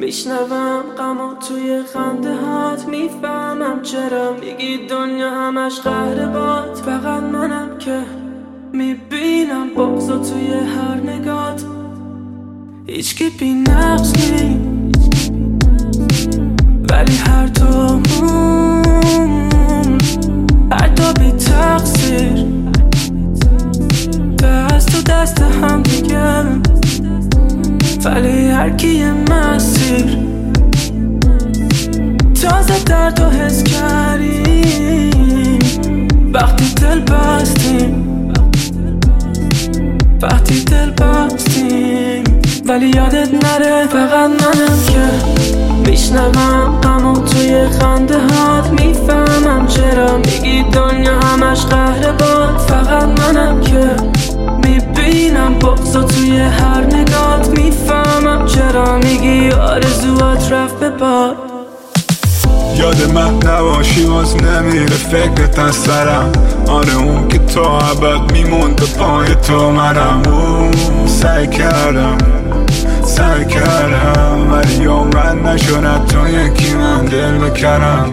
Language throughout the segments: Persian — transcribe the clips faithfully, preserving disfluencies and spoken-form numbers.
میشنوم غمو توی خنده هات، میفهمم چرا میگی دنیا همش قهر باد. فقط منم که میبینم بغضو توی هر نگات. هیچکی بی نقص نی، ولی هر دومون هر دو بی تقصیر، دست تو دست هم دیگه، ولی هر کی یه مسیر. تازه درد و حس کردیم وقتی دل بستیم، وقتی دل بستیم. ولی یادت نره فقط منم که میشنوم غمو توی خنده هات، میفهمم چرا میگی دنیا همش قهر باد. فقط منم که میبینم بغضو توی هر نگات، میفهمم چرا میگی آرزوات رفت به باد. یاد من نباشی باز نمیره فکرت از سرم. آره اون که تا ابد میموند پای تو منم. سعی کردم سعی کردم ولی عمرن نشد تو یکی من دل بکنم.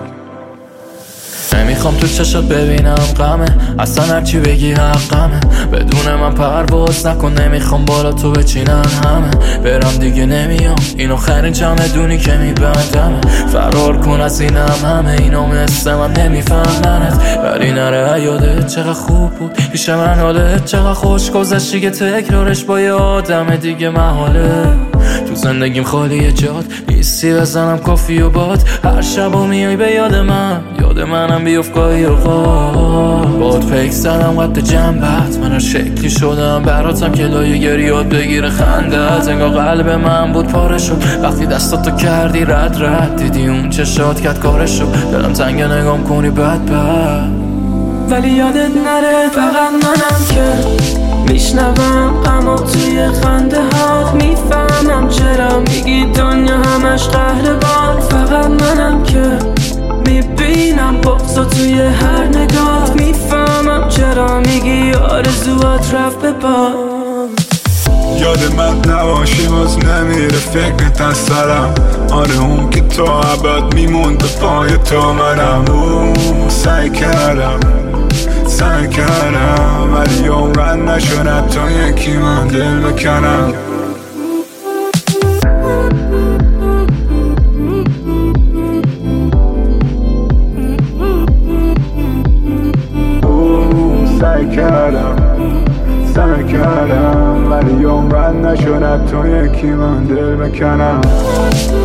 نمیخوام تو چشات ببینم غمه، اصلا هرچی بگی حقمه. بدون من پرواز نکن، نمیخوام بالا تو بچینن همه. برم دیگه نمیام، اینو خرین چمدونی که میبندمه. فرار کن از اینم همه، اینو مثل من نمیفهمنت. ولی نره یادت چقدر خوب بود پیش من، حالت چقدر خوش گذشتی که تکرارش با یه آدم دیگه محاله. تو زندگیم خالیه جات نیستی، بزنم کافی و باد. هر شبا میای به یاد من، یاد منم بیفت گاهی اوقات. باد پیک زدم قد جنبت، من هر شکلی شدم براتم که لایه گریات بگیره خندت. انگار قلب من بود پاره شد وقتی دستاتو کردی رد رد. دیدی اون چشات کرد کارشو، دلم تنگه نگام کنی بد بد. ولی یادت نره فقط منم که میشنوم غمو توی خنده هات، میفهمم چرا میگی دنیا همش قهر باد. فقط منم که میبینم بغضو توی هر نگات، میفهمم چرا میگی آرزوات رفت به باد. یاد من نباشی باز نمیره فکرت از سرم. آره اون که تا ابد میموند پای تو منم. سعی کردم سعی کردم ولی عمرن نشد تو یکی من دل بکنم. سعی کردم سعی کردم ولی عمرن نشد تو یکی من دل بکنم.